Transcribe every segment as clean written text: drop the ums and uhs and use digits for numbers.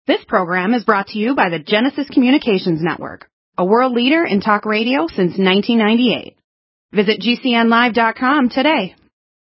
This program is brought to you by the Genesis Communications Network, a world leader in talk radio since 1998. Visit GCNlive.com today.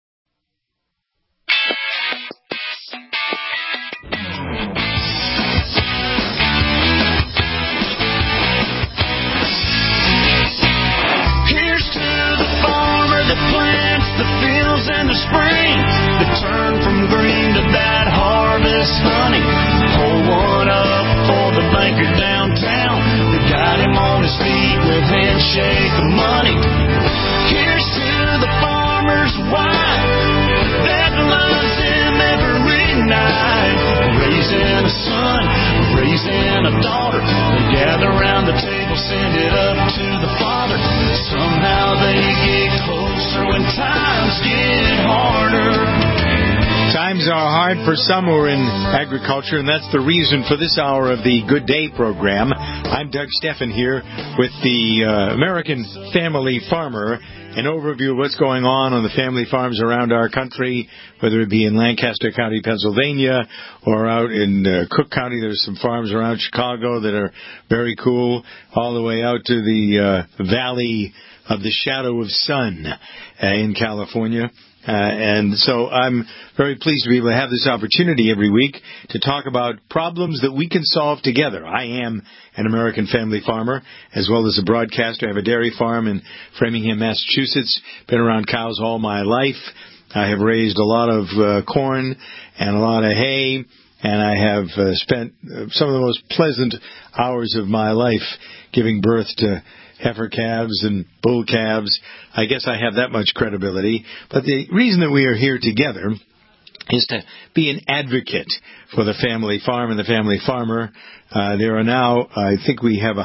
Here's to the farmer that plants the fields in the spring, that turn from green to that harvest honey. Pour one up for the banker downtown that got him on his feet with handshake of money. Here's to the farmer's wife that loves him every night. Raising a son, raising a daughter, they gather around the table, send it up to the Father. Somehow they get closer when times get harder. Times are hard for some who are in agriculture, and that's the reason for this hour of the Good Day program. I'm Doug Steffen here with the American Family Farmer, an overview of what's going on the family farms around our country, whether it be in Lancaster County, Pennsylvania, or out in Cook County. There's some farms around Chicago that are very cool, all the way out to the Valley of the Shadow of Sun in California. And so I'm very pleased to be able to have this opportunity every week to talk about problems that we can solve together. I am an American family farmer as well as a broadcaster. I have a dairy farm in Framingham, Massachusetts. Been around cows all my life. I have raised a lot of corn and a lot of hay, and I have spent some of the most pleasant hours of my life giving birth to heifer calves and bull calves. I guess I have that much credibility. But the reason that we are here together is to be an advocate for the family farm and the family farmer. There are now, I think we have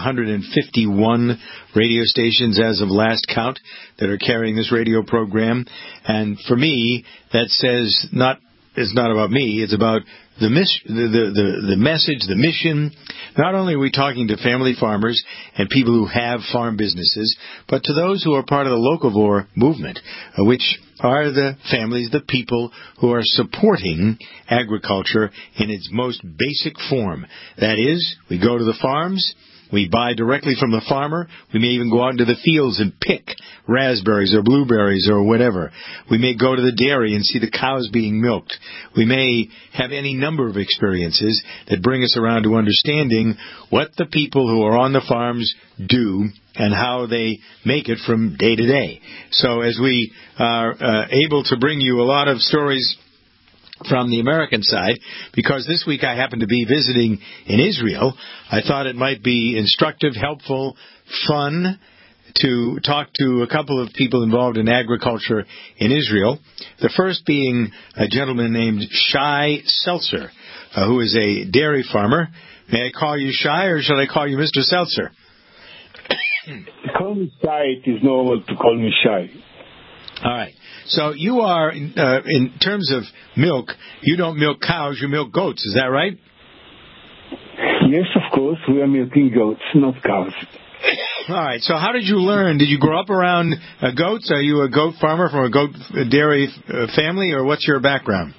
151 radio stations as of last count that are carrying this radio program. And for me, that says it's not about me, it's about the message, the mission. Not only are we talking to family farmers and people who have farm businesses, but to those who are part of the locavore movement, which are the families, the people who are supporting agriculture in its most basic form. That is, we go to the farms, we buy directly from the farmer. We may even go out into the fields and pick raspberries or blueberries or whatever. We may go to the dairy and see the cows being milked. We may have any number of experiences that bring us around to understanding what the people who are on the farms do and how they make it from day to day. So as we are able to bring you a lot of stories from the American side, because this week I happen to be visiting in Israel, I thought it might be instructive, helpful, fun to talk to a couple of people involved in agriculture in Israel. The first being a gentleman named Shai Seltzer, who is a dairy farmer. May I call you Shai, or shall I call you Mr. Seltzer? Call me Shai. It is normal to call me Shai. All right. So you are, in terms of milk, you don't milk cows, you milk goats. Is that right? Yes, of course. We are milking goats, not cows. All right. So how did you learn? Did you grow up around goats? Are you a goat farmer from a goat dairy family, or what's your background?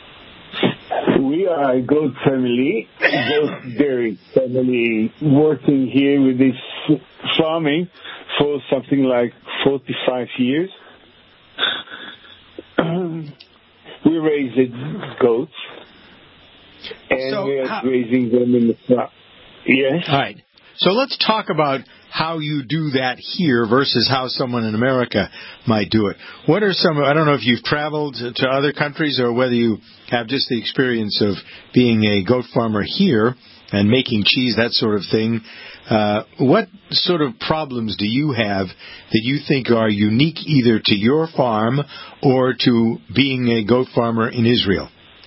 We are a goat family, goat dairy family, working here with this farming for something like 45 years. We raise goats, and we are raising them in the farm. Yes. All right. So let's talk about how you do that here versus how someone in America might do it. What are some, I don't know if you've traveled to other countries or whether you have just the experience of being a goat farmer here and making cheese, that sort of thing. What sort of problems do you have that you think are unique either to your farm or to being a goat farmer in Israel?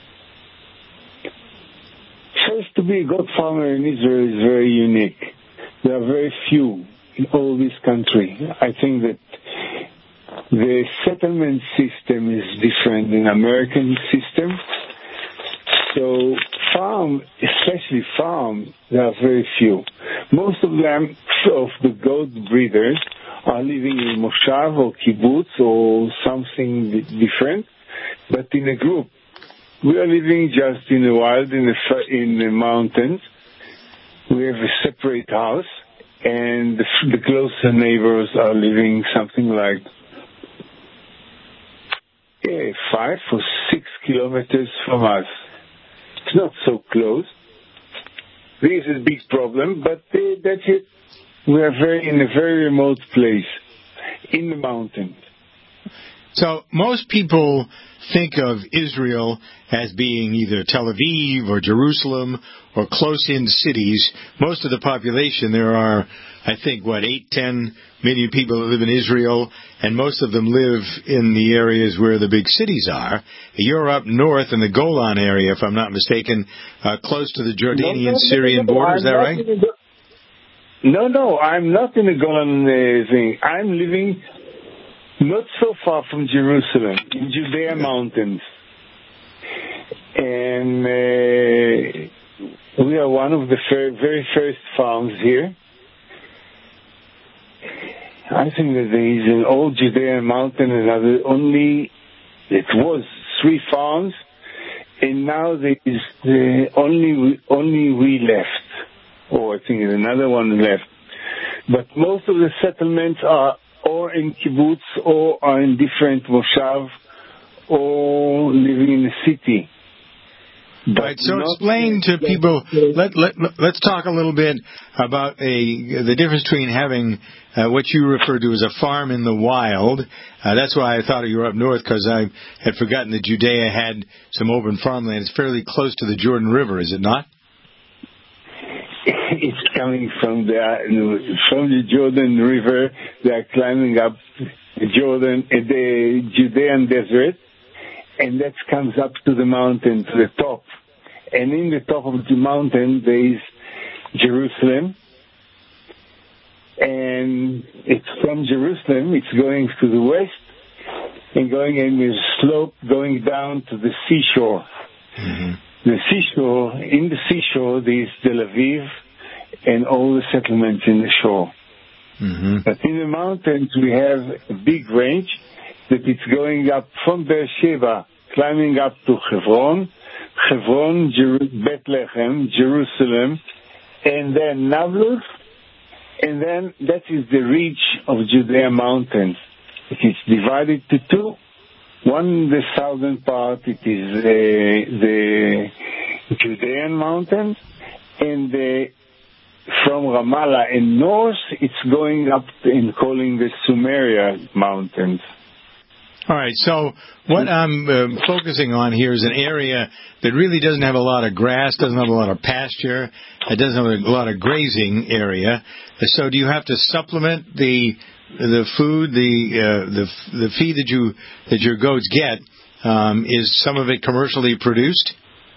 First, to be a goat farmer in Israel is very unique. There are very few in all this country. I think that the settlement system is different than the American system. So especially farm, there are very few. Most of them, of the goat breeders, are living in moshav or kibbutz or something different, but in a group. We are living just in the wild, in the mountains. We have a separate house, and the closer neighbors are living something like 5 or 6 kilometers from us. It's not so close. This is a big problem, but that's it. We are in a very remote place, in the mountains. So most people think of Israel as being either Tel Aviv or Jerusalem or close-in cities. Most of the population, there are, I think, 8-10 million people that live in Israel, and most of them live in the areas where the big cities are. You're up north in the Golan area, if I'm not mistaken, close to the Jordanian-Syrian border. Is that right? No, I'm not in the Golan thing. I'm living not so far from Jerusalem, in Judea Mountains. And we are one of the very first farms here. I think that there is an old Judean mountain, and it was 3 farms, and now there is only we left, or I think another one left. But most of the settlements are or in kibbutz, or are in different moshav, or living in the city. Right, so explain to people, let's talk a little bit about the difference between having what you refer to as a farm in the wild. That's why I thought you were up north, because I had forgotten that Judea had some open farmland. It's fairly close to the Jordan River, is it not? It's coming from the Jordan River. They are climbing up the Judean desert, and that comes up to the mountain, to the top. And in the top of the mountain, there is Jerusalem. And it's from Jerusalem, it's going to the west, and going in a slope going down to the seashore. Mm-hmm. In the seashore, there is Tel Aviv and all the settlements in the shore. Mm-hmm. But in the mountains, we have a big range that it's going up from Beersheba, climbing up to Hebron, Bethlehem, Jerusalem, and then Nablus, and then that is the reach of Judea mountains. It is divided to 2. One, the southern part, it is the Judean mountains, and from Ramallah and north, it's going up and calling the Sumeria mountains. All right, so what I'm focusing on here is an area that really doesn't have a lot of grass, doesn't have a lot of pasture, it doesn't have a lot of grazing area. So do you have to supplement the food, the feed that your goats get? Is some of it commercially produced?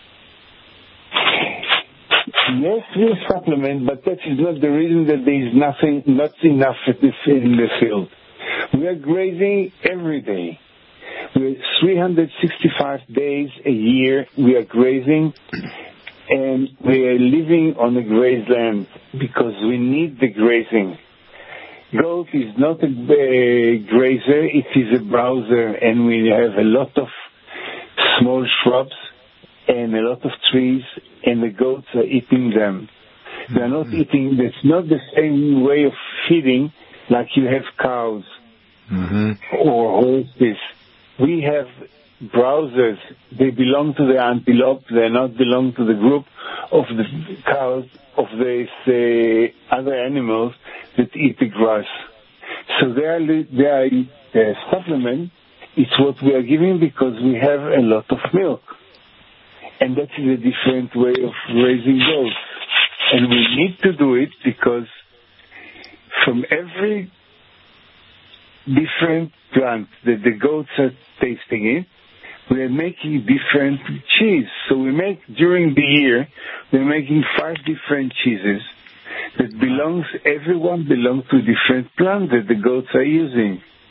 Yes, we supplement, but that is not the reason that there is not enough in the field. We are grazing every day. We're 365 days a year we are grazing, and we are living on the grazed land because we need the grazing. Goat is not a grazer, it is a browser, and we have a lot of small shrubs and a lot of trees, and the goats are eating them. They're not eating, that's not the same way of feeding like you have cows or horses. We have browsers. They belong to the antelope. They not belong to the group of the cows, of these other animals that eat the grass. So they are supplement. It's what we are giving because we have a lot of milk. And that is a different way of raising goats. And we need to do it because from every different plant that the goats are tasting it, we are making different cheese. So during the year, we're making 5 different cheeses that everyone belongs to a different plant that the goats are using.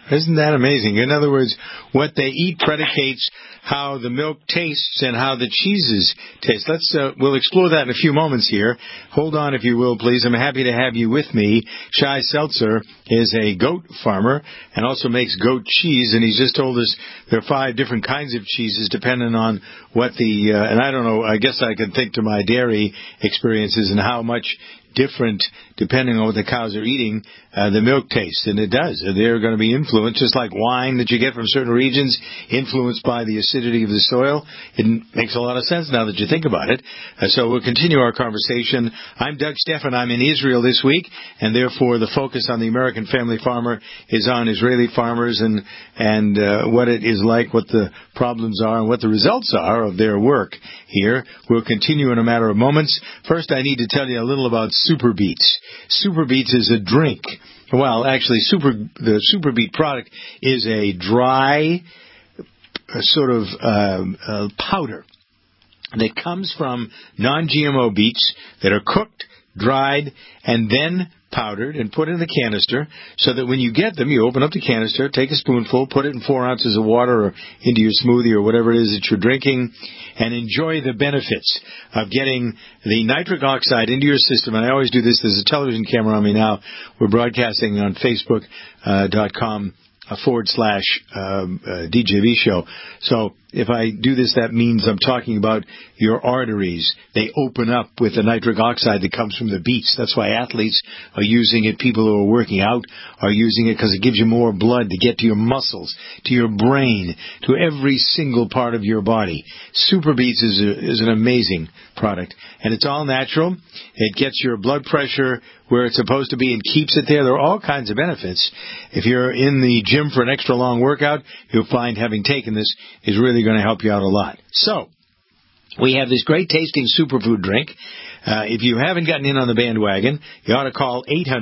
Isn't that amazing? In other words, what they eat predicates how the milk tastes and how the cheeses taste. We'll explore that in a few moments here. Hold on, if you will, please. I'm happy to have you with me. Shai Seltzer is a goat farmer and also makes goat cheese, and he's just told us there are 5 different kinds of cheeses depending on what and I don't know, I guess I can think to my dairy experiences and how much different, depending on what the cows are eating, the milk tastes. And it does. They're going to be influenced, just like wine that you get from certain regions, influenced by the acidity of the soil. It makes a lot of sense now that you think about it. So we'll continue our conversation. I'm Doug Stephan. I'm in Israel this week, and therefore the focus on the American family farmer is on Israeli farmers and what it is like, what the problems are, and what the results are of their work here. We'll continue in a matter of moments. First, I need to tell you a little about Super Beets. Super Beets is a drink. Well, actually, the Super Beet product is a dry sort of powder that comes from non-GMO beets that are cooked, dried, and then powdered and put in the canister so that when you get them, you open up the canister, take a spoonful, put it in 4 ounces of water or into your smoothie or whatever it is that you're drinking, and enjoy the benefits of getting the nitric oxide into your system. And I always do this. There's a television camera on me now. We're broadcasting on Facebook.com /DJV show. So if I do this, that means I'm talking about your arteries. They open up with the nitric oxide that comes from the beets. That's why athletes are using it. People who are working out are using it because it gives you more blood to get to your muscles, to your brain, to every single part of your body. Super Beets is an amazing product, and it's all natural. It gets your blood pressure where it's supposed to be and keeps it there. There are all kinds of benefits. If you're in the gym for an extra long workout, you'll find having taken this is really going to help you out a lot. So, we have this great tasting superfood drink. If you haven't gotten in on the bandwagon, you ought to call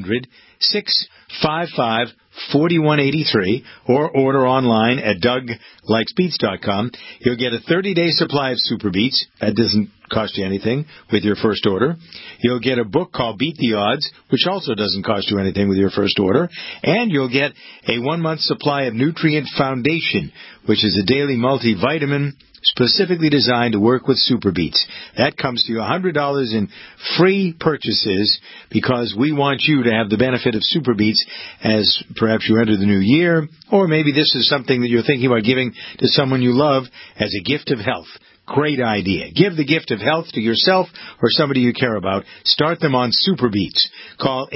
800-655-4183 or order online at DougLikesBeets.com. You'll get a 30-day supply of Super Beets. That doesn't cost you anything with your first order. You'll get a book called Beat the Odds, which also doesn't cost you anything with your first order. And you'll get a 1-month supply of Nutrient Foundation, which is a daily multivitamin specifically designed to work with Super Beets. That comes to you $100 in free purchases because we want you to have the benefit of Super Beets as perhaps you enter the new year, or maybe this is something that you're thinking about giving to someone you love as a gift of health. Great idea. Give the gift of health to yourself or somebody you care about. Start them on Super Beets. Call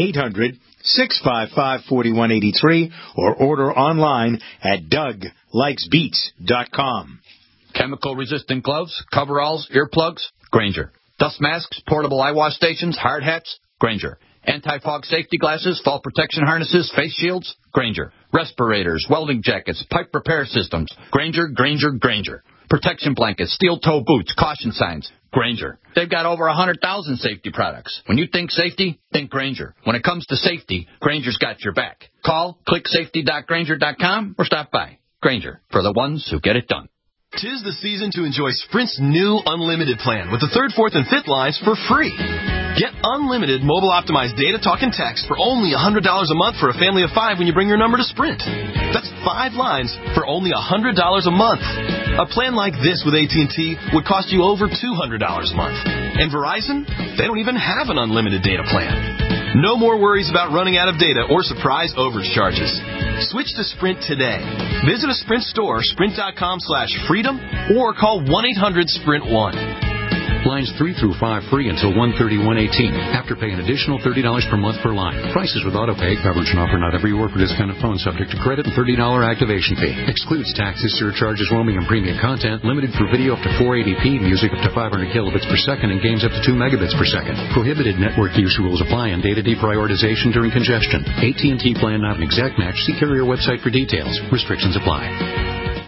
800-655-4183 or order online at DougLikesBeets.com. Chemical-resistant gloves, coveralls, earplugs, Grainger. Dust masks, portable eye wash stations, hard hats, Grainger. Anti-fog safety glasses, fall protection harnesses, face shields, Grainger. Respirators, welding jackets, pipe repair systems, Grainger, Grainger, Grainger. Protection blankets, steel-toe boots, caution signs, Grainger. They've got over 100,000 safety products. When you think safety, think Grainger. When it comes to safety, Grainger's got your back. Call, click safety.grainger.com, or stop by. Grainger, for the ones who get it done. 'Tis the season to enjoy Sprint's new unlimited plan with the 3rd, 4th, and 5th lines for free. Get unlimited mobile-optimized data, talk, and text for only $100 a month for a family of 5 when you bring your number to Sprint. That's 5 lines for only $100 a month. A plan like this with AT&T would cost you over $200 a month. And Verizon, they don't even have an unlimited data plan. No more worries about running out of data or surprise overage charges. Switch to Sprint today. Visit a Sprint store, sprint.com/freedom, or call 1-800-SPRINT1. Lines 3 through 5 free until 1/31/18. After pay an additional $30 per month per line. Prices with auto pay. Coverage and offer not everywhere for this kind of phone, subject to credit and $30 activation fee. Excludes taxes, surcharges, roaming, and premium content. Limited for video up to 480p, music up to 500 kilobits per second, and games up to 2 megabits per second. Prohibited network use rules apply and data deprioritization during congestion. AT&T plan not an exact match. See carrier website for details. Restrictions apply.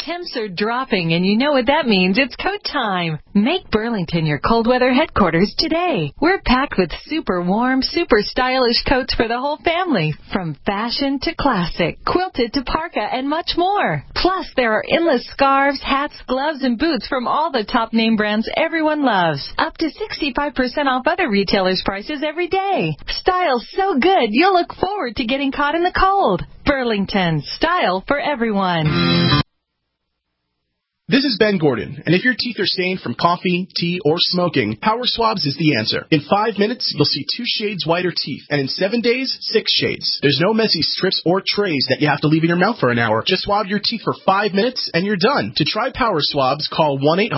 Temps are dropping, and you know what that means. It's coat time. Make Burlington your cold weather headquarters today. We're packed with super warm, super stylish coats for the whole family. From fashion to classic, quilted to parka, and much more. Plus, there are endless scarves, hats, gloves, and boots from all the top name brands everyone loves. Up to 65% off other retailers' prices every day. Style's so good, you'll look forward to getting caught in the cold. Burlington, style for everyone. This is Ben Gordon, and if your teeth are stained from coffee, tea, or smoking, Power Swabs is the answer. In 5 minutes, you'll see 2 shades whiter teeth, and in 7 days, 6 shades. There's no messy strips or trays that you have to leave in your mouth for an hour. Just swab your teeth for 5 minutes, and you're done. To try Power Swabs, call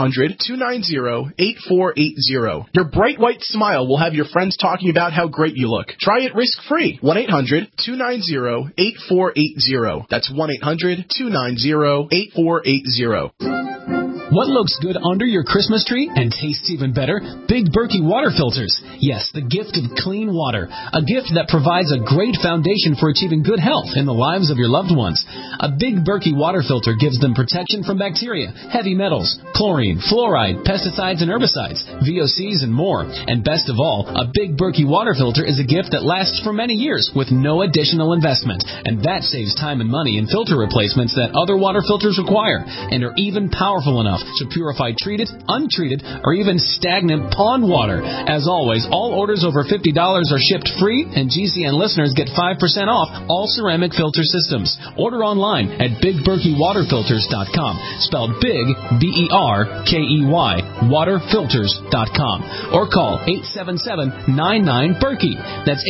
1-800-290-8480. Your bright white smile will have your friends talking about how great you look. Try it risk-free. 1-800-290-8480. That's 1-800-290-8480. What looks good under your Christmas tree and tastes even better? Big Berkey water filters. Yes, the gift of clean water. A gift that provides a great foundation for achieving good health in the lives of your loved ones. A Big Berkey water filter gives them protection from bacteria, heavy metals, chlorine, fluoride, pesticides and herbicides, VOCs and more. And best of all, a Big Berkey water filter is a gift that lasts for many years with no additional investment. And that saves time and money in filter replacements that other water filters require and are even powerful enough to purify treated, untreated, or even stagnant pond water. As always, all orders over $50 are shipped free, and GCN listeners get 5% off all ceramic filter systems. Order online at BigBerkeyWaterFilters.com, spelled Big, B-E-R-K-E-Y, waterfilters.com, or call 877-99-BERKEY. That's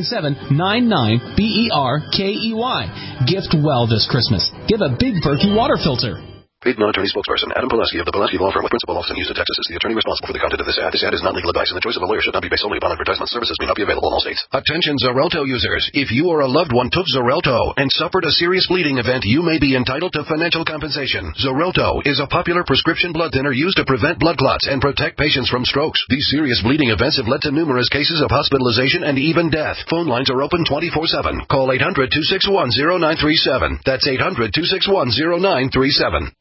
877-99-BERKEY. Gift well this Christmas. Give a Big Berkey water filter. Paid non-attorney spokesperson Adam Pulaski of the Pulaski Law Firm with principal office in Houston, Texas is the attorney responsible for the content of this ad. This ad is not legal advice, and the choice of a lawyer should not be based solely upon advertisement. Services may not be available in all states. Attention Xarelto users. If you or a loved one took Xarelto and suffered a serious bleeding event, you may be entitled to financial compensation. Xarelto is a popular prescription blood thinner used to prevent blood clots and protect patients from strokes. These serious bleeding events have led to numerous cases of hospitalization and even death. Phone lines are open 24/7. Call 800-261-0937. That's 800-261-0937.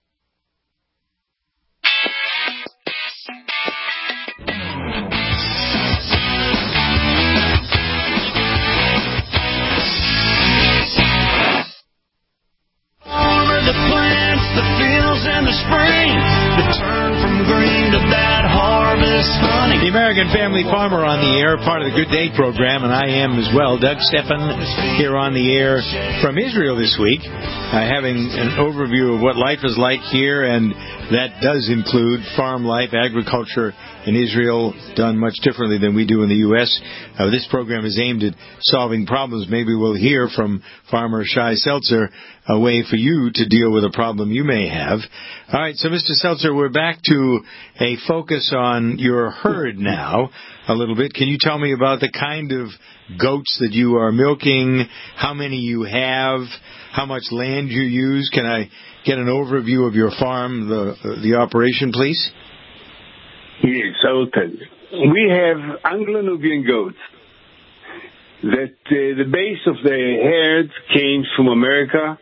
The American Family Farmer on the air, part of the Good Day program, and I am as well. Doug Stephan here on the air from Israel this week, having an overview of what life is like here, and that does include farm life, agriculture in Israel, done much differently than we do in the U.S. This program is aimed at solving problems. Maybe we'll hear from Farmer Shai Seltzer a way for you to deal with a problem you may have. All right, so Mr. Seltzer, we're back to a focus on your herd now a little bit. Can you tell me about the kind of goats that you are milking, how many you have, how much land you use? Can I get an overview of your farm, the operation, please? Yes, I will tell you. We have Anglo-Nubian goats that the base of the herd came from America,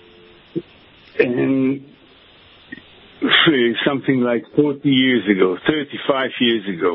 and something like 40 years ago, 35 years ago.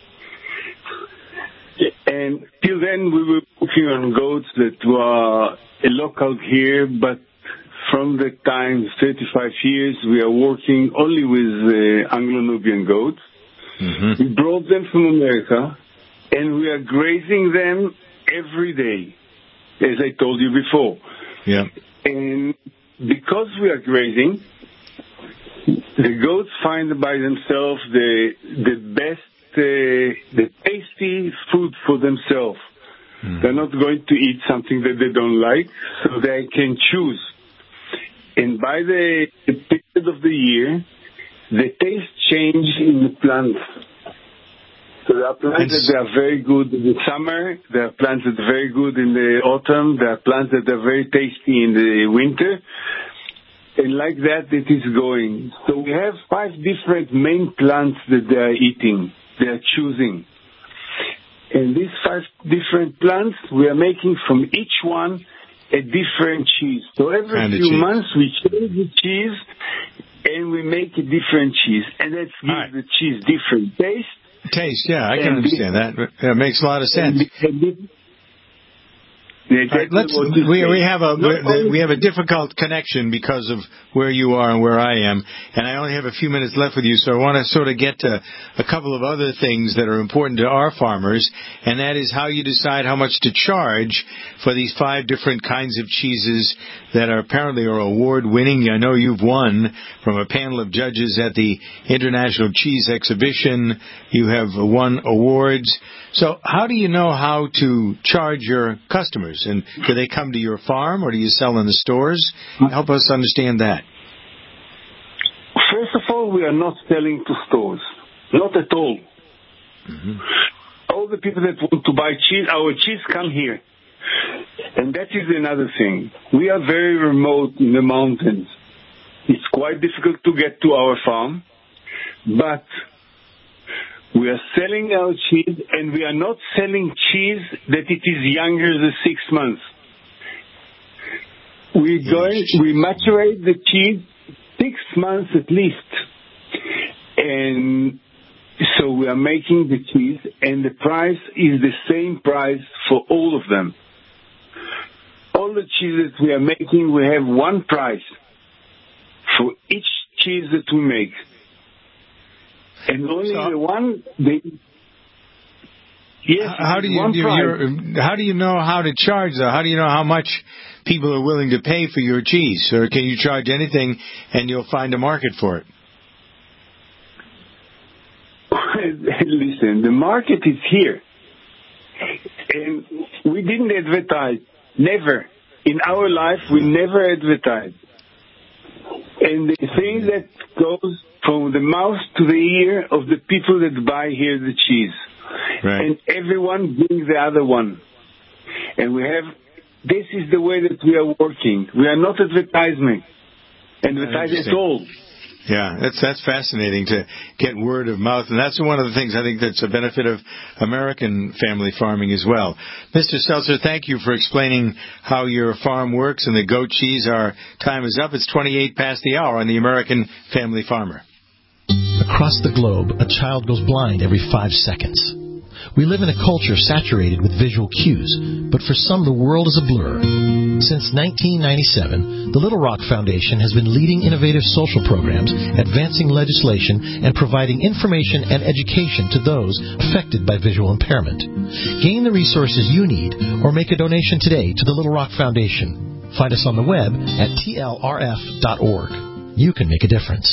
And till then we were working on goats that were local here, but from the time 35 years we are working only with Anglo-Nubian goats. Mm-hmm. We brought them from America, and we are grazing them every day, as I told you before. Yeah. And because we are grazing, the goats find by themselves the best, the tasty food for themselves. Mm-hmm. They're not going to eat something that they don't like, so they can choose. And by the period of the year, the taste change in the plants. So there are plants that are very good in the summer, there are plants that are very good in the autumn, there are plants that are very tasty in the winter, and like that it is going. So we have 5 different main plants that they are eating, they are choosing. And these 5 different plants, we are making from each one a different cheese. So every few months we change the cheese and we make a different cheese. And that gives the cheese different taste. Yeah, I can understand that. That makes a lot of sense. Right, we have a difficult connection because of where you are and where I am, and I only have a few minutes left with you, so I want to sort of get to a couple of other things that are important to our farmers, and that is how you decide how much to charge for these 5 different kinds of cheeses that are apparently award-winning. I know you've won from a panel of judges at the International Cheese Exhibition. You have won awards. So how do you know how to charge your customers? And do they come to your farm or do you sell in the stores? Help us understand that. First of all, we are not selling to stores. Not at all. Mm-hmm. All the people that want to buy cheese, our cheese come here. And that is another thing. We are very remote in the mountains. It's quite difficult to get to our farm, but we are selling our cheese, and we are not selling cheese that it is younger than 6 months. We maturate the cheese 6 months at least. And so we are making the cheese, and the price is the same price for all of them. All the cheeses we are making, we have one price for each cheese that we make. And only the one how do you know how to charge, though? How do you know how much people are willing to pay for your cheese? Or can you charge anything and you'll find a market for it? Listen, the market is here. And we didn't advertise. Never. In our life, we never advertise. And the thing that goes from the mouth to the ear of the people that buy here the cheese. Right. And everyone brings the other one. And this is the way that we are working. We are not advertising at all. Yeah, that's fascinating to get word of mouth, and that's one of the things I think that's a benefit of American family farming as well. Mr. Seltzer, thank you for explaining how your farm works and the goat cheese. Our time is up. It's 28 past the hour on the American Family Farmer. Across the globe, a child goes blind every 5 seconds. We live in a culture saturated with visual cues, but for some the world is a blur. Since 1997, the Little Rock Foundation has been leading innovative social programs, advancing legislation, and providing information and education to those affected by visual impairment. Gain the resources you need or make a donation today to the Little Rock Foundation. Find us on the web at tlrf.org. You can make a difference.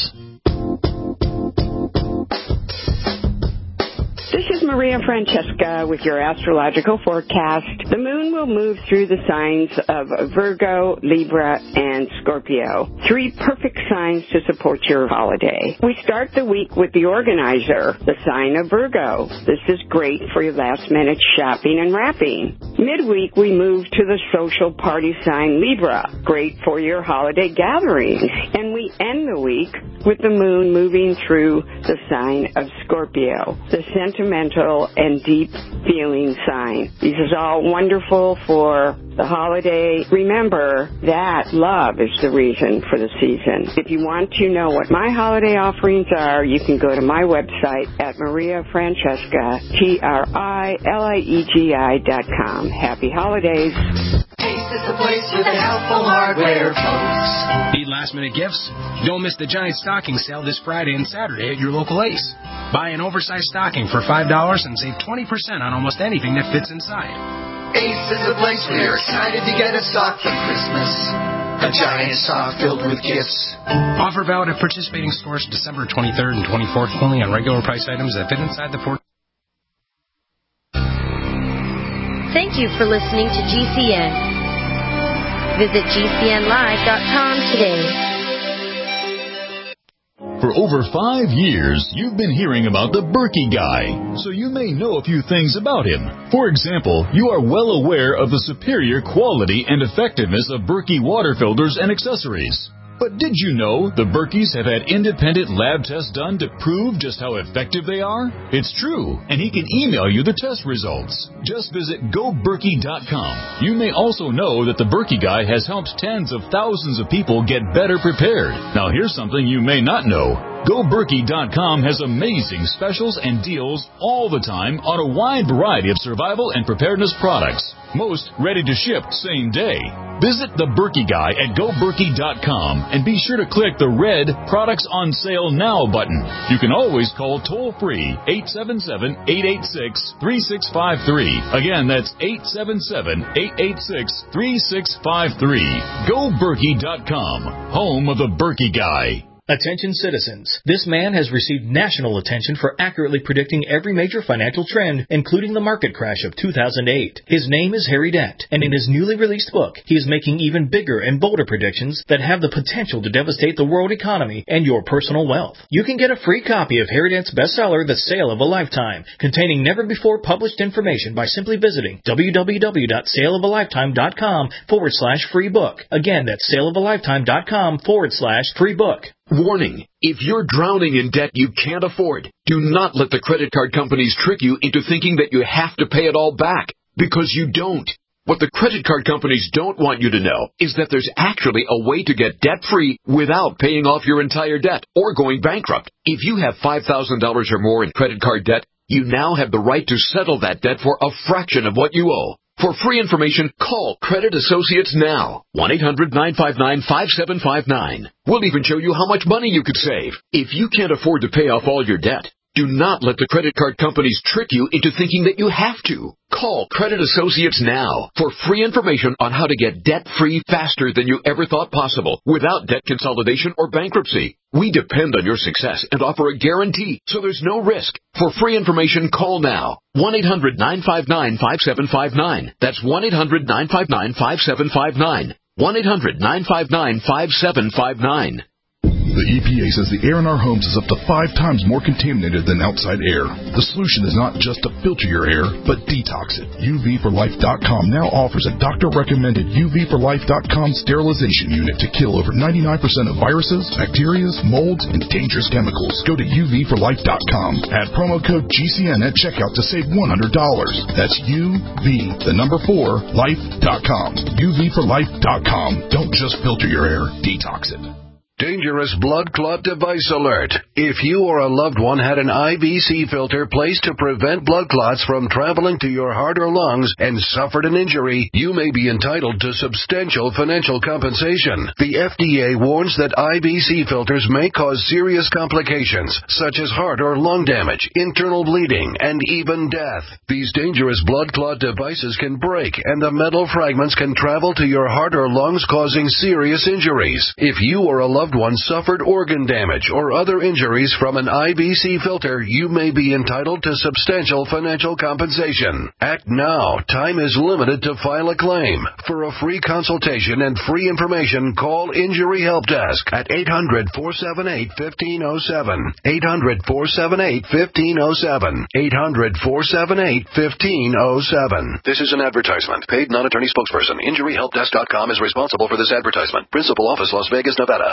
This is Maria Francesca with your astrological forecast. The moon will move through the signs of Virgo, Libra, and Scorpio. 3 perfect signs to support your holiday. We start the week with the organizer, the sign of Virgo. This is great for your last-minute shopping and wrapping. Midweek, we move to the social party sign Libra. Great for your holiday gatherings. And we end the week with the moon moving through the sign of Scorpio, the sentimental and deep feeling sign. This is all wonderful for the holiday. Remember that love is the reason for the season. If you want to know what my holiday offerings are, you can go to my website at mariafrancesca.com. Happy holidays. Ace is the place with the helpful hardware, folks. Need last-minute gifts? Don't miss the giant stocking sale this Friday and Saturday at your local Ace. Buy an oversized stocking for $5 and save 20% on almost anything that fits inside. Ace is the place where you're excited to get a stock for Christmas. A giant sock filled with gifts. Offer valid at participating stores December 23rd and 24th only on regular price items that fit inside the 4. Thank you for listening to GCN. Visit GCNlive.com today. For over 5 years, you've been hearing about the Berkey Guy, so you may know a few things about him. For example, you are well aware of the superior quality and effectiveness of Berkey water filters and accessories. But did you know the Berkeys have had independent lab tests done to prove just how effective they are? It's true, and he can email you the test results. Just visit GoBerkey.com. You may also know that the Berkey Guy has helped tens of thousands of people get better prepared. Now here's something you may not know. GoBerkey.com has amazing specials and deals all the time on a wide variety of survival and preparedness products. Most ready to ship same day. Visit the Berkey Guy at GoBerkey.com and be sure to click the red Products on Sale Now button. You can always call toll-free 877-886-3653. Again, that's 877-886-3653. GoBerkey.com, home of the Berkey Guy. Attention citizens. This man has received national attention for accurately predicting every major financial trend, including the market crash of 2008. His name is Harry Dent, and in his newly released book, he is making even bigger and bolder predictions that have the potential to devastate the world economy and your personal wealth. You can get a free copy of Harry Dent's bestseller, The Sale of a Lifetime, containing never-before-published information by simply visiting www.saleofalifetime.com/free book. Again, that's saleofalifetime.com/free book. Warning. If you're drowning in debt you can't afford, do not let the credit card companies trick you into thinking that you have to pay it all back, because you don't. What the credit card companies don't want you to know is that there's actually a way to get debt-free without paying off your entire debt or going bankrupt. If you have $5,000 or more in credit card debt, you now have the right to settle that debt for a fraction of what you owe. For free information, call Credit Associates now. 1-800-959-5759. We'll even show you how much money you could save. If you can't afford to pay off all your debt, do not let the credit card companies trick you into thinking that you have to. Call Credit Associates now for free information on how to get debt-free faster than you ever thought possible without debt consolidation or bankruptcy. We depend on your success and offer a guarantee, so there's no risk. For free information, call now. 1-800-959-5759. That's 1-800-959-5759. 1-800-959-5759. The EPA says the air in our homes is up to 5 times more contaminated than outside air. The solution is not just to filter your air, but detox it. UVforlife.com now offers a doctor-recommended UVforlife.com sterilization unit to kill over 99% of viruses, bacteria, molds, and dangerous chemicals. Go to UVforlife.com. Add promo code GCN at checkout to save $100. That's UV4life.com. UVforlife.com. Don't just filter your air, detox it. Dangerous blood clot device alert. If you or a loved one had an IVC filter placed to prevent blood clots from traveling to your heart or lungs and suffered an injury, you may be entitled to substantial financial compensation. The FDA warns that IVC filters may cause serious complications, such as heart or lung damage, internal bleeding, and even death. These dangerous blood clot devices can break, and the metal fragments can travel to your heart or lungs, causing serious injuries. If you or a loved one suffered organ damage or other injuries from an IVC filter, you may be entitled to substantial financial compensation. Act now. Time is limited to file a claim. For a free consultation and free information, call Injury Help Desk at 800-478-1507. 800-478-1507. 800-478-1507. This is an advertisement. Paid non-attorney spokesperson. InjuryHelpDesk.com is responsible for this advertisement. Principal office, Las Vegas, Nevada.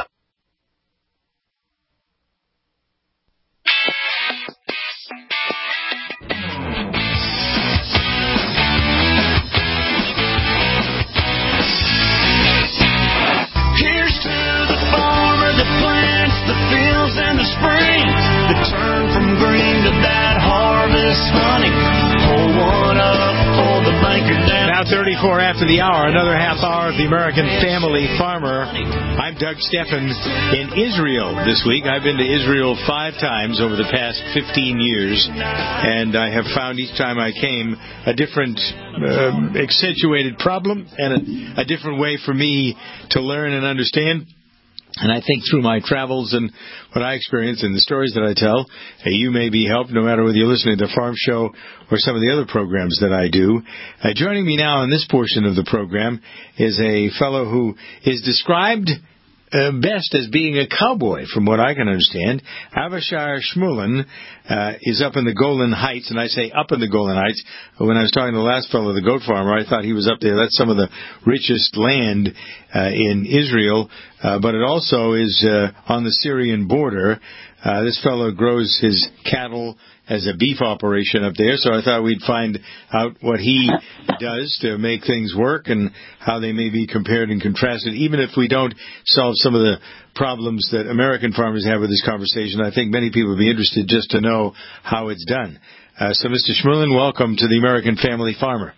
And the spring that turn from green to that harvest honey. Pull one up, pull the banker down. Now 34 after the hour, another half hour of the American Family Farmer. I'm Doug Steffen in Israel this week. I've been to Israel 5 times over the past 15 years, and I have found each time I came a different accentuated problem and a different way for me to learn and understand. And I think through my travels and what I experience and the stories that I tell, you may be helped no matter whether you're listening to the Farm Show or some of the other programs that I do. Joining me now in this portion of the program is a fellow who is described best as being a cowboy, from what I can understand. Avishai Shmulin is up in the Golan Heights, and I say up in the Golan Heights. When I was talking to the last fellow, the goat farmer, I thought he was up there. That's some of the richest land in Israel, but it also is on the Syrian border. This fellow grows his cattle as a beef operation up there, so I thought we'd find out what he does to make things work and how they may be compared and contrasted. Even if we don't solve some of the problems that American farmers have with this conversation, I think many people would be interested just to know how it's done. So, Mr. Shmulin, welcome to the American Family Farmer.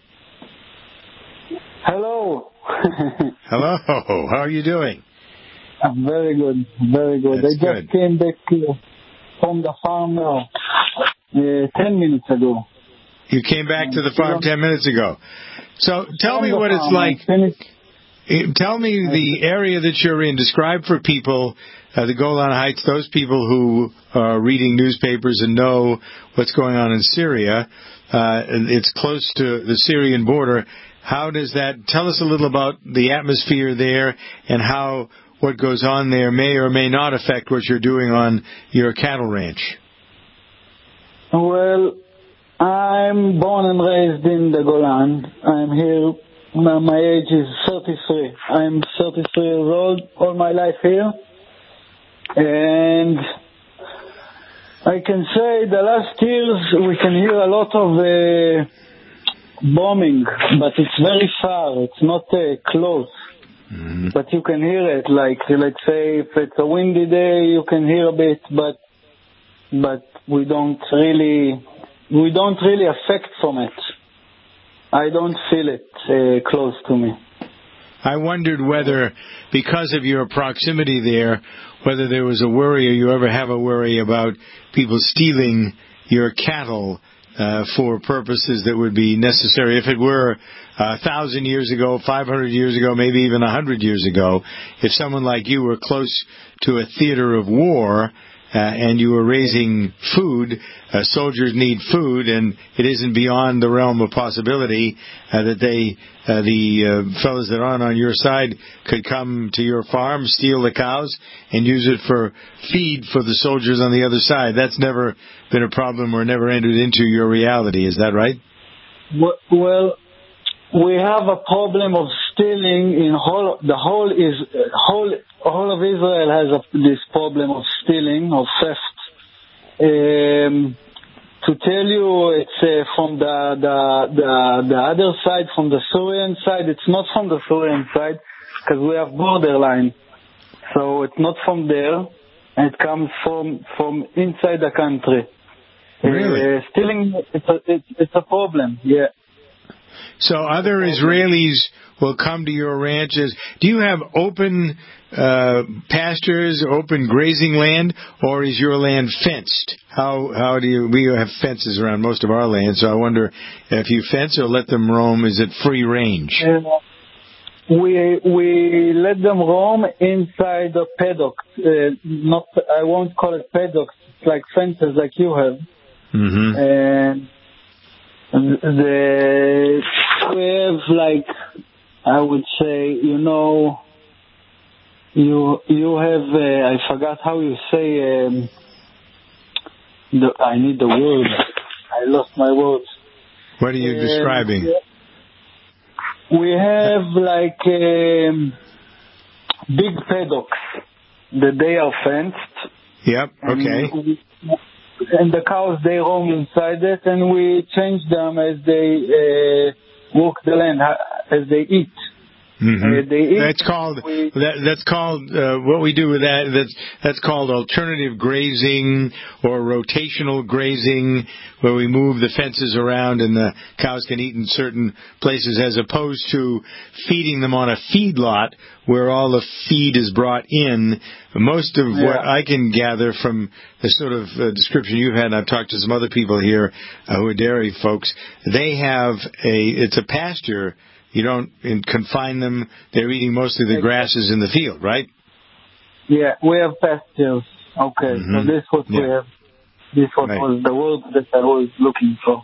Hello. Hello. How are you doing? I'm very good. Very good. That's I just came back from the farm now. 10 minutes ago. You came back to the farm 10 minutes ago. So tell me what it's like. Tell me the area that you're in. Describe for people the Golan Heights, those people who are reading newspapers and know what's going on in Syria. It's close to the Syrian border. How does that tell us a little about the atmosphere there and how what goes on there may or may not affect what you're doing on your cattle ranch? Well, I'm born and raised in the Golan. I'm here. My age is 33. I'm 33 years old, all my life here. And I can say the last years we can hear a lot of bombing, but it's very far. It's not close. Mm-hmm. But you can hear it. Like, let's say, if it's a windy day, you can hear a bit, but we don't really affect from it. I don't feel it close to me. I wondered whether, because of your proximity there, whether there was a worry, or you ever have a worry about people stealing your cattle for purposes that would be necessary. If it were 1,000 years ago, 500 years ago, maybe even 100 years ago, if someone like you were close to a theater of war, and you were raising food, soldiers need food, and it isn't beyond the realm of possibility that the fellows that aren't on your side could come to your farm, steal the cows, and use it for feed for the soldiers on the other side. That's never been a problem or never entered into your reality. Is that right? Well, we have a problem of stealing in whole of Israel has this problem of stealing, of theft. To tell you, it's from the other side, from the Syrian side. It's not from the Syrian side because we have borderline, so it's not from there. It comes from inside the country. Really? Stealing, it's a problem. Yeah. So other Israelis will come to your ranches. Do you have open pastures, open grazing land, or is your land fenced? How do you? We have fences around most of our land, so I wonder if you fence or let them roam. Is it free range? We let them roam inside the paddock. I won't call it paddocks. It's like fences, like you have. Mm-hmm. And we have, like, I would say, you have, I forgot how you say, I need the word. I lost my words. What are you describing? We have, like, big paddocks that they are fenced. Yep, okay. And the cows, they roam inside it, and we change them as they walk the land, as they eat. Mm-hmm. They eat. That's called what we do with that. That's called alternative grazing or rotational grazing, where we move the fences around and the cows can eat in certain places, as opposed to feeding them on a feedlot where all the feed is brought in. Most of what I can gather from the sort of description you've had, and I've talked to some other people here who are dairy folks, it's a pasture. You don't confine them. They're eating mostly the grasses in the field, right? Yeah, we have pastures. Okay, so this is what we have. This was the word that I was looking for.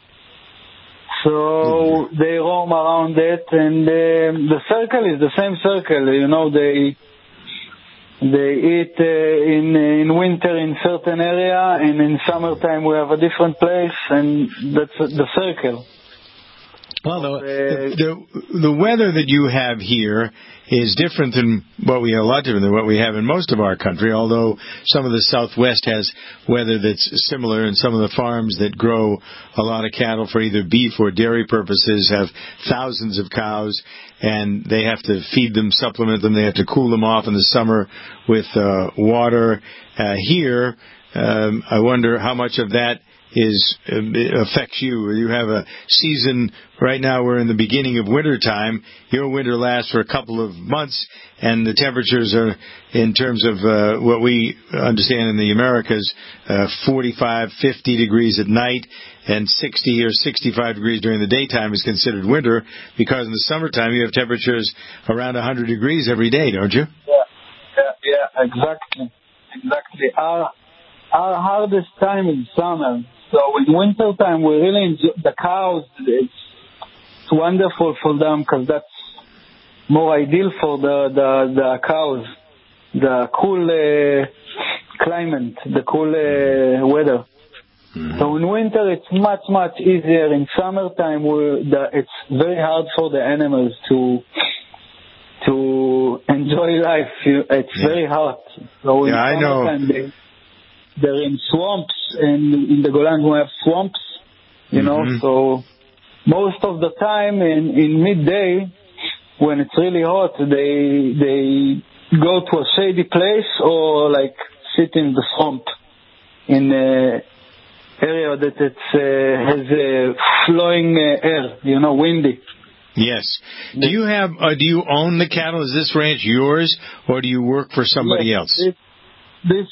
So they roam around it, and the circle is the same circle. They eat in winter in certain area, and in summertime we have a different place, and that's the circle. Well, the weather that you have here is different than a lot different than what we have in most of our country, although some of the Southwest has weather that's similar, and some of the farms that grow a lot of cattle for either beef or dairy purposes have thousands of cows, and they have to feed them, supplement them, they have to cool them off in the summer with water. Here, I wonder how much of that affects you. You have a season right now. We're in the beginning of winter time. Your winter lasts for a couple of months, and the temperatures are, in terms of what we understand in the Americas, 45, 50 degrees at night, and 60 or 65 degrees during the daytime is considered winter, because in the summertime you have temperatures around 100 degrees every day, don't you? Yeah, exactly. Our hardest time is summer. So in winter time, we really enjoy the cows. It's wonderful for them because that's more ideal for the cows. The cool climate, the cool weather. Mm-hmm. So in winter, it's much easier. In summertime, it's very hard for the animals to enjoy life. It's very hot. So in summertime, they're in swamps, and in the Golan we have swamps, you know, so most of the time in midday, when it's really hot, they go to a shady place or like sit in the swamp in an area that has flowing air, you know, windy. Yes. Do you own the cattle? Is this ranch yours, or do you work for somebody else? This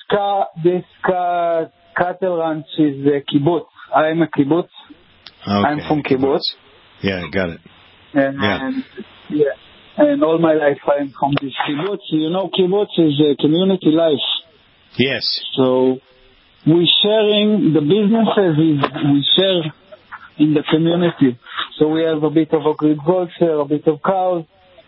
cattle ranch is a kibbutz. I'm a kibbutz. Okay. I'm from kibbutz. Yeah, got it. And all my life I'm from this kibbutz. You know, kibbutz is a community life. Yes. So we sharing the businesses. We share in the community. So we have a bit of agriculture, a bit of cows.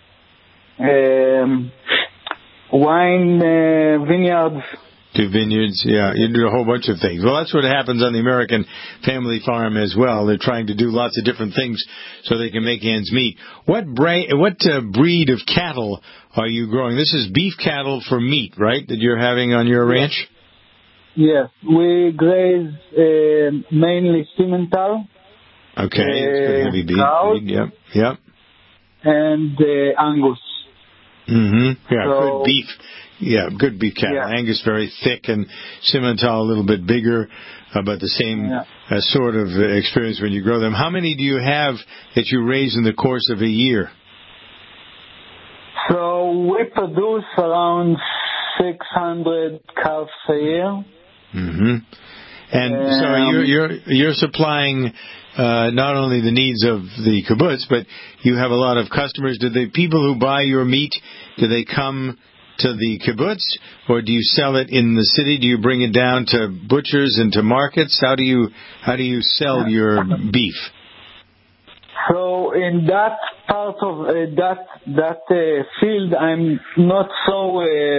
Wine vineyards. 2 vineyards, yeah. You do a whole bunch of things. Well, that's what happens on the American family farm as well. They're trying to do lots of different things so they can make ends meet. What breed of cattle are you growing? This is beef cattle for meat, right, that you're having on your ranch? Yes. We graze mainly Simmental. Okay, it's heavy beef. Cows, yep. And Angus. Yeah, good beef. Yeah, good beef cattle. Yeah. Angus very thick, and Simmental a little bit bigger, but the same sort of experience when you grow them. How many do you have that you raise in the course of a year? So we produce around 600 calves a year. And so you're supplying not only the needs of the kibbutz, but you have a lot of customers. Do the people who buy your meat, do they come to the kibbutz, or do you sell it in the city? Do you bring it down to butchers and to markets? How do you sell your beef? So in that part of that field, I'm not so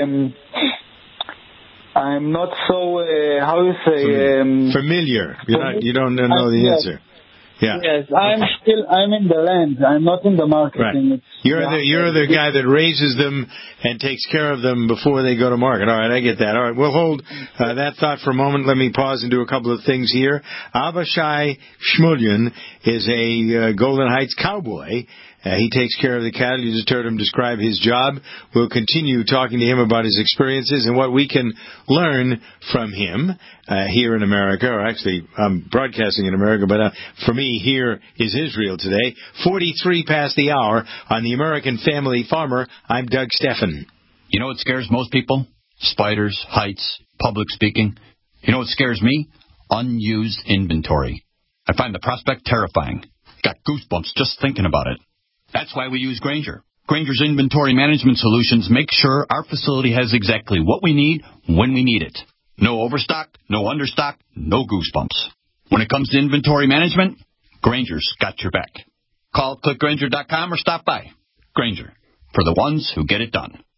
how you say familiar. You don't know the answer. Yeah. Yes, I'm in the land. I'm not in the marketing. Right. You're the guy that raises them and takes care of them before they go to market. All right, I get that. All right, we'll hold that thought for a moment. Let me pause and do a couple of things here. Abishai Shmulyan is a Golden Heights cowboy. He takes care of the cattle. You just heard him describe his job. We'll continue talking to him about his experiences and what we can learn from him here in America. Or actually, I'm broadcasting in America, but for me, here is Israel today. 43 past the hour on the American Family Farmer. I'm Doug Steffen. You know what scares most people? Spiders, heights, public speaking. You know what scares me? Unused inventory. I find the prospect terrifying. Got goosebumps just thinking about it. That's why we use Grainger. Grainger's inventory management solutions make sure our facility has exactly what we need when we need it. No overstock, no understock, no goosebumps. When it comes to inventory management, Grainger's got your back. Call clickgrainger.com or stop by. Grainger, for the ones who get it done.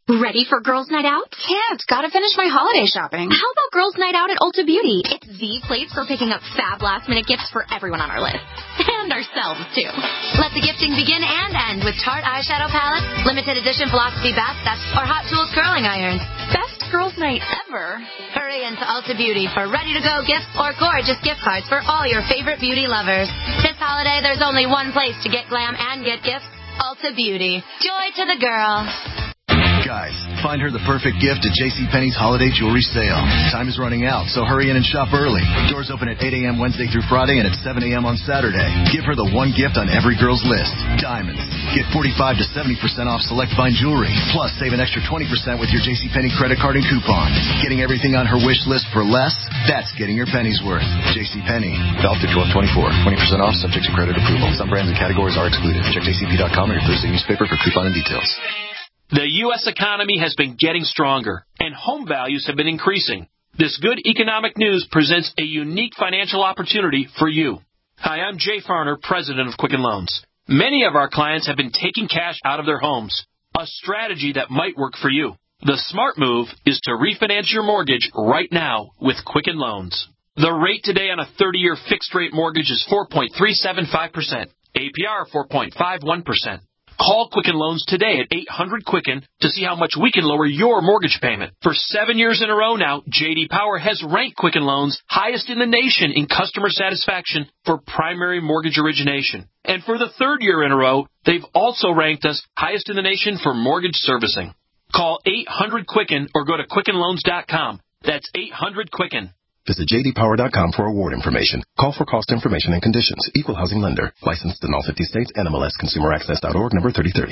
Ready for Girls' Night Out? Can't. Gotta finish my holiday shopping. How about Girls' Night Out at Ulta Beauty? It's the place for picking up fab last-minute gifts for everyone on our list. And ourselves, too. Let the gifting begin and end with Tarte eyeshadow palettes, limited edition Philosophy bath sets, or Hot Tools curling irons. Best Girls' Night ever. Hurry into Ulta Beauty for ready-to-go gifts or gorgeous gift cards for all your favorite beauty lovers. This holiday, there's only one place to get glam and get gifts. Ulta Beauty. Joy to the girl. Guys, find her the perfect gift at JCPenney's Holiday Jewelry Sale. Time is running out, so hurry in and shop early. Doors open at 8 a.m. Wednesday through Friday and at 7 a.m. on Saturday. Give her the one gift on every girl's list. Diamonds. Get 45 to 70% off select fine jewelry. Plus, save an extra 20% with your JCPenney credit card and coupon. Getting everything on her wish list for less? That's getting your pennies worth. JCPenney. Valid through 12/24. 20% off, subject to credit approval. Some brands and categories are excluded. Check jcp.com or your Thursday newspaper for coupon and details. The U.S. economy has been getting stronger, and home values have been increasing. This good economic news presents a unique financial opportunity for you. Hi, I'm Jay Farner, president of Quicken Loans. Many of our clients have been taking cash out of their homes, a strategy that might work for you. The smart move is to refinance your mortgage right now with Quicken Loans. The rate today on a 30-year fixed-rate mortgage is 4.375%, APR 4.51%. Call Quicken Loans today at 800-QUICKEN to see how much we can lower your mortgage payment. For 7 years in a row now, J.D. Power has ranked Quicken Loans highest in the nation in customer satisfaction for primary mortgage origination. And for the 3rd year in a row, they've also ranked us highest in the nation for mortgage servicing. Call 800-QUICKEN or go to QuickenLoans.com. That's 800-QUICKEN. Visit jdpower.com for award information. Call for cost information and conditions. Equal housing lender. Licensed in all 50 states. NMLS ConsumerAccess.org, number 3030.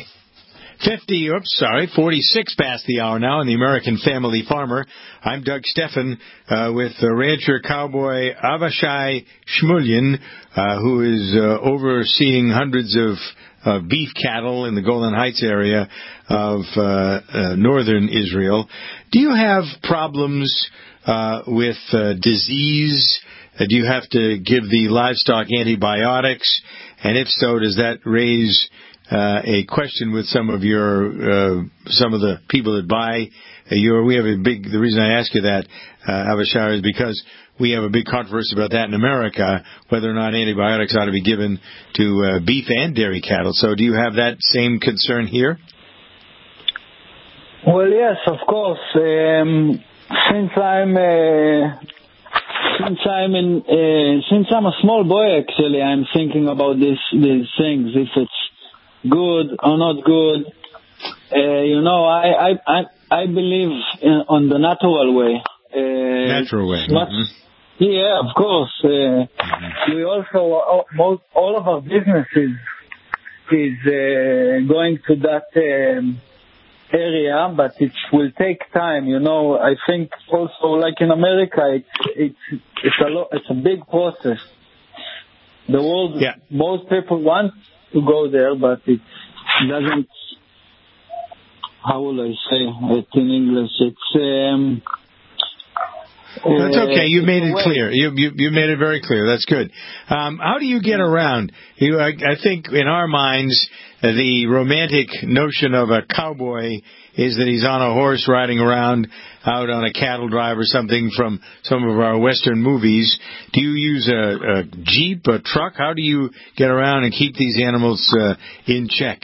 46 past the hour now in the American Family Farmer. I'm Doug Steffen with rancher cowboy Avishai Shmulyan, who is overseeing hundreds of beef cattle in the Golan Heights area of northern Israel. Do you have problems with disease? Do you have to give the livestock antibiotics? And if so, does that raise a question with some of the people that buy the reason I ask you that, Avishai, is because we have a big controversy about that in America, whether or not antibiotics ought to be given to beef and dairy cattle. So do you have that same concern here? Well, yes, of course. Since I'm a small boy, actually, I'm thinking about these things. If it's good or not good, I believe on the natural way. Natural way. Yeah, of course. We also all of our businesses is going to that area, but it will take time. I think also, like in America, it's a big process. The world, most people want to go there, but it doesn't. How will I say it in English? It's that's okay. You made it clear. You made it very clear. That's good. How do you get around? I think in our minds, the romantic notion of a cowboy is that he's on a horse riding around out on a cattle drive or something from some of our Western movies. Do you use a Jeep, a truck? How do you get around and keep these animals in check?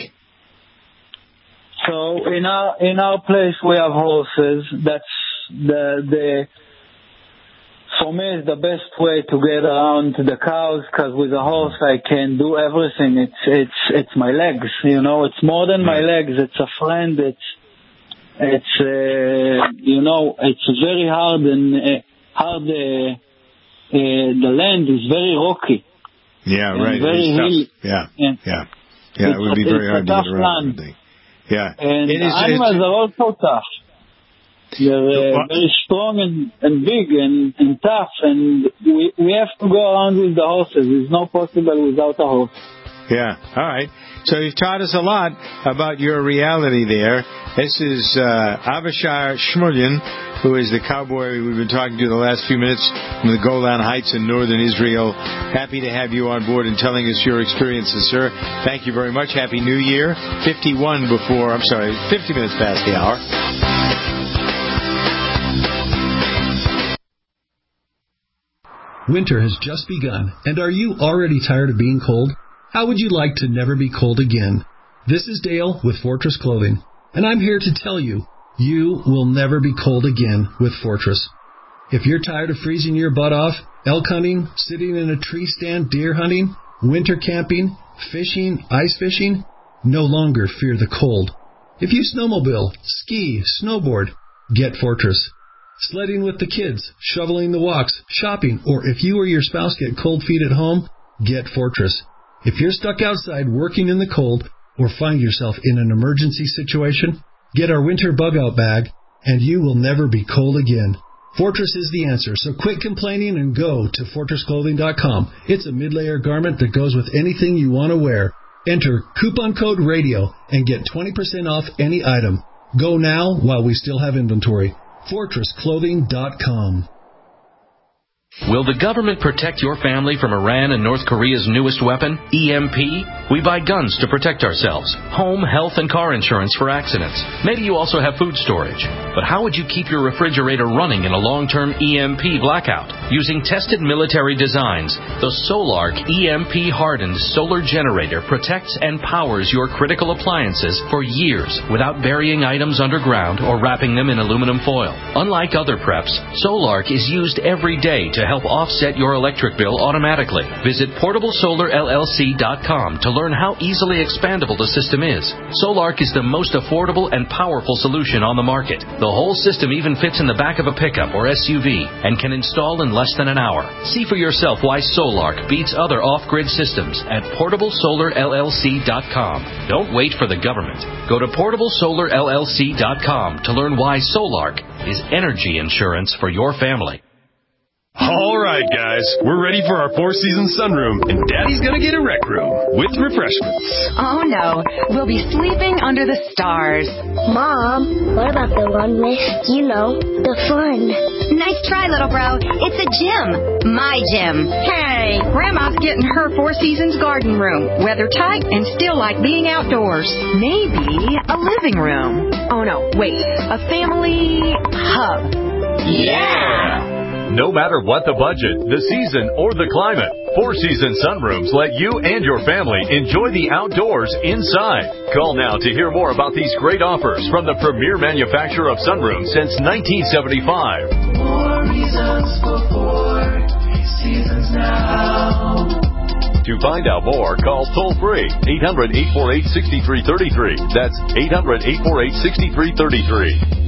So in our place we have horses. That's for me, it's the best way to get around the cows, because with a horse I can do everything. It's my legs, It's more than my legs. It's a friend. It's very hard the land is very rocky. Yeah, right. Very hilly. Yeah. It would be very hard to get around. Yeah. And animals are also tough. They're very strong and big and tough, and we have to go around with the horses. It's not possible without a horse. Yeah, all right. So you've taught us a lot about your reality there. This is Avishai Shmulyan who is the cowboy we've been talking to the last few minutes from the Golan Heights in northern Israel. Happy to have you on board and telling us your experiences, sir. Thank you very much. Happy New Year. 50 minutes past the hour. Winter has just begun, and are you already tired of being cold? How would you like to never be cold again? This is Dale with Fortress Clothing, and I'm here to tell you, you will never be cold again with Fortress. If you're tired of freezing your butt off, elk hunting, sitting in a tree stand, deer hunting, winter camping, fishing, ice fishing, no longer fear the cold. If you snowmobile, ski, snowboard, get Fortress. Sledding with the kids, shoveling the walks, shopping, or if you or your spouse get cold feet at home, get Fortress. If you're stuck outside working in the cold or find yourself in an emergency situation, get our winter bug-out bag, and you will never be cold again. Fortress is the answer, so quit complaining and go to FortressClothing.com. It's a mid-layer garment that goes with anything you want to wear. Enter coupon code RADIO and get 20% off any item. Go now while we still have inventory. FortressClothing.com. Will the government protect your family from Iran and North Korea's newest weapon, EMP? We buy guns to protect ourselves, home, health, and car insurance for accidents. Maybe you also have food storage. But how would you keep your refrigerator running in a long-term EMP blackout? Using tested military designs, the Solark EMP-hardened solar generator protects and powers your critical appliances for years without burying items underground or wrapping them in aluminum foil. Unlike other preps, Solark is used every day to help offset your electric bill automatically. Visit PortableSolarLLC.com to learn how easily expandable the system is. Solark is the most affordable and powerful solution on the market. The whole system even fits in the back of a pickup or SUV and can install in less than an hour. See for yourself why Solark beats other off-grid systems at PortableSolarLLC.com. Don't wait for the government. Go to PortableSolarLLC.com to learn why Solark is energy insurance for your family. All right, guys, we're ready for our four-season sunroom, and Daddy's gonna get a rec room with refreshments. Oh, no. We'll be sleeping under the stars. Mom, what about the one with, the fun? Nice try, little bro. It's a gym. My gym. Hey, Grandma's getting her Four Seasons garden room. Weather tight and still like being outdoors. Maybe a living room. Oh, no, wait. A family hub. Yeah! No matter what the budget, the season, or the climate, Four Seasons Sunrooms let you and your family enjoy the outdoors inside. Call now to hear more about these great offers from the premier manufacturer of sunrooms since 1975. More reasons for Four Seasons now. To find out more, call toll-free 800-848-6333. That's 800-848-6333.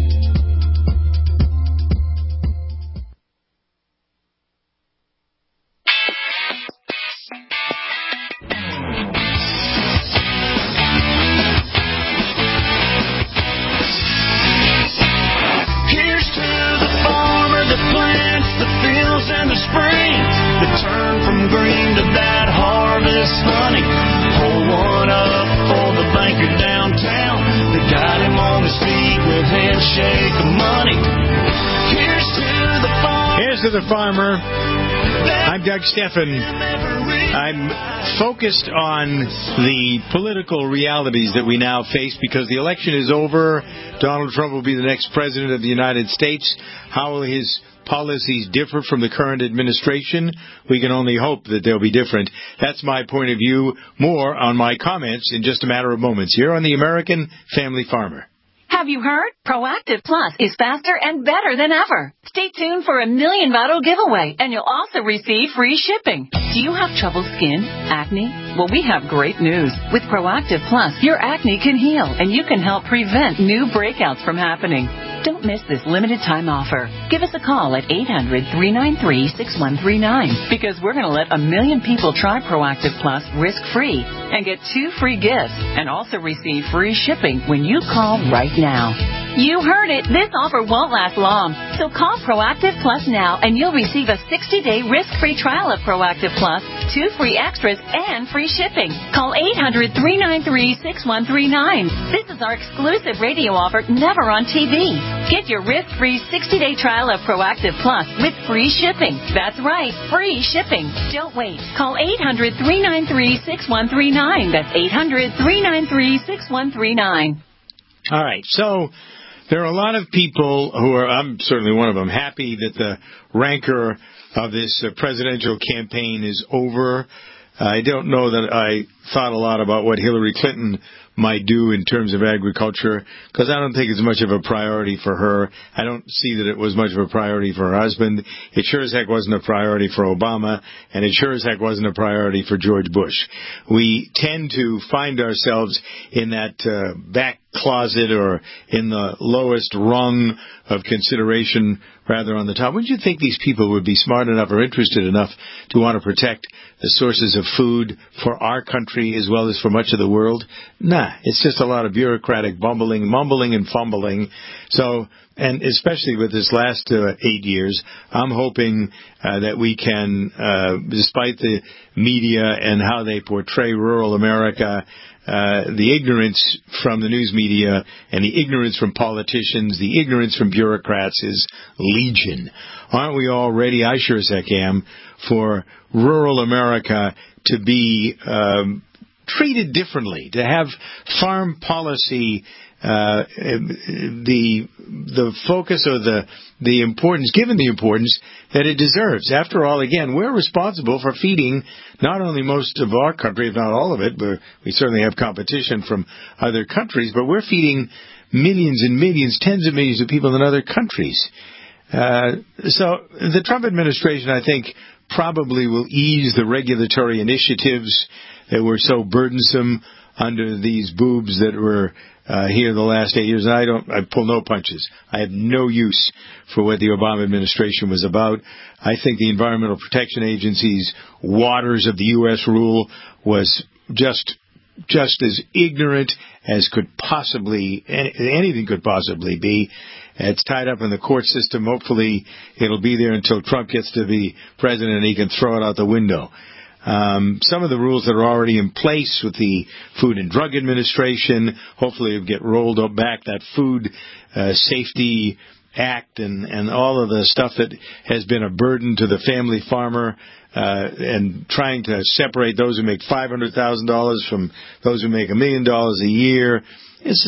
The Farmer. I'm Doug Steffen. I'm focused on the political realities that we now face because the election is over. Donald Trump will be the next president of the United States. How will his policies differ from the current administration? We can only hope that they'll be different. That's my point of view. More on my comments in just a matter of moments here on the American Family Farmer. Have you heard? Proactive Plus is faster and better than ever. Stay tuned for a $1 million bottle giveaway, and you'll also receive free shipping. Do you have troubled skin? Acne? Well, we have great news. With Proactive Plus, your acne can heal, and you can help prevent new breakouts from happening. Don't miss this limited time offer. Give us a call at 800-393-6139 because we're going to let 1 million people try Proactive Plus risk-free and get 2 free gifts and also receive free shipping when you call right now. You heard it. This offer won't last long. So call Proactive Plus now and you'll receive a 60-day risk-free trial of Proactive Plus, 2 free extras, and free shipping. Call 800-393-6139. This is our exclusive radio offer, never on TV. Get your risk-free 60-day trial of Proactive Plus with free shipping. That's right, free shipping. Don't wait. Call 800-393-6139. That's 800-393-6139. All right, so there are a lot of people who are, I'm certainly one of them, happy that the rancor of this presidential campaign is over. I don't know that I thought a lot about what Hillary Clinton might do in terms of agriculture, because I don't think it's much of a priority for her. I don't see that it was much of a priority for her husband. It sure as heck wasn't a priority for Obama, and it sure as heck wasn't a priority for George Bush. We tend to find ourselves in that back closet or in the lowest rung of consideration rather on the top. Wouldn't you think these people would be smart enough or interested enough to want to protect the sources of food for our country as well as for much of the world? Nah, it's just a lot of bureaucratic mumbling and fumbling. So, and especially with this last 8 years, I'm hoping that we can, despite the media and how they portray rural America, the ignorance from the news media and the ignorance from politicians, the ignorance from bureaucrats is legion. Aren't we all ready? I sure as heck am for rural America to be treated differently, to have farm policy, the focus or the importance, given the importance that it deserves. After all, again, we're responsible for feeding not only most of our country, if not all of it, but we certainly have competition from other countries, but we're feeding millions and millions, tens of millions of people in other countries. So the Trump administration, I think, probably will ease the regulatory initiatives that were so burdensome under these boobs that were here the last 8 years. And I pull no punches. I have no use for what the Obama administration was about. I think the Environmental Protection Agency's waters of the U.S. rule was just as ignorant as could possibly, anything could possibly be. It's tied up in the court system. Hopefully it'll be there until Trump gets to be president and he can throw it out the window. Some of the rules that are already in place with the Food and Drug Administration, hopefully will get rolled up back. That Food Safety Act and all of the stuff that has been a burden to the family farmer, and trying to separate those who make $500,000 from those who make $1 million a year. This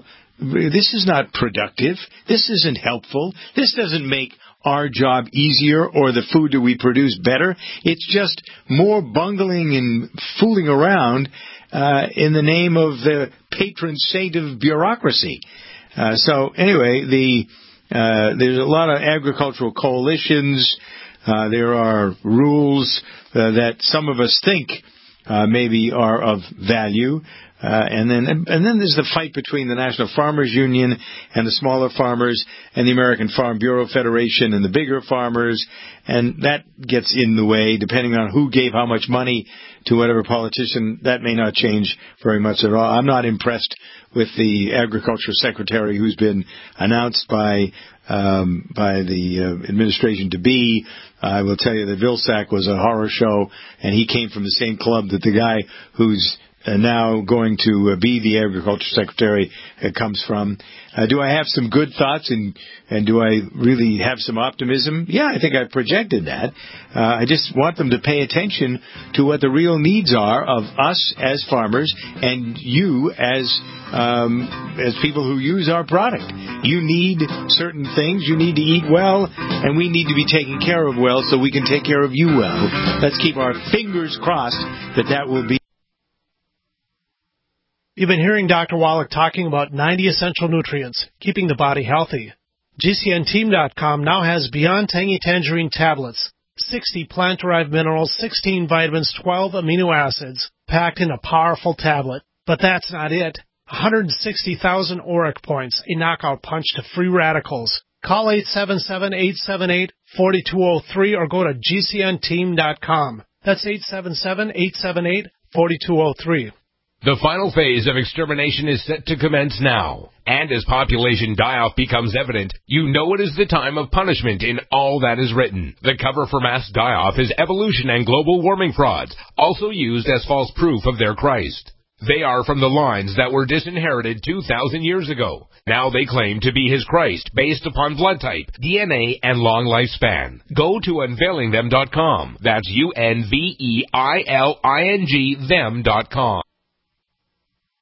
is not productive. This isn't helpful. This doesn't make our job easier or the food that we produce better. It's just more bungling and fooling around in the name of the patron saint of bureaucracy. So anyway, there's a lot of agricultural coalitions. There are rules that some of us think maybe are of value. And then there's the fight between the National Farmers Union and the smaller farmers and the American Farm Bureau Federation and the bigger farmers, and that gets in the way depending on who gave how much money to whatever politician. That may not change very much at all. I'm not impressed with the Agriculture Secretary who's been announced by the administration to be. I will tell you that Vilsack was a horror show, and he came from the same club that the guy who's now going to be the Agriculture Secretary comes from. Do I have some good thoughts and do I really have some optimism? Yeah, I think I've projected that. I just want them to pay attention to what the real needs are of us as farmers and you as people who use our product. You need certain things. You need to eat well, and we need to be taken care of well so we can take care of you well. Let's keep our fingers crossed that will be. You've been hearing Dr. Wallach talking about 90 essential nutrients, keeping the body healthy. GCNteam.com now has Beyond Tangy Tangerine tablets, 60 plant-derived minerals, 16 vitamins, 12 amino acids, packed in a powerful tablet. But that's not it. 160,000 ORAC points, a knockout punch to free radicals. Call 877-878-4203 or go to GCNteam.com. That's 877-878-4203. The final phase of extermination is set to commence now. And as population die-off becomes evident, you know it is the time of punishment in all that is written. The cover for mass die-off is evolution and global warming frauds, also used as false proof of their Christ. They are from the lines that were disinherited 2,000 years ago. Now they claim to be his Christ based upon blood type, DNA, and long lifespan. Go to unveilingthem.com. That's UNVEILING them.com.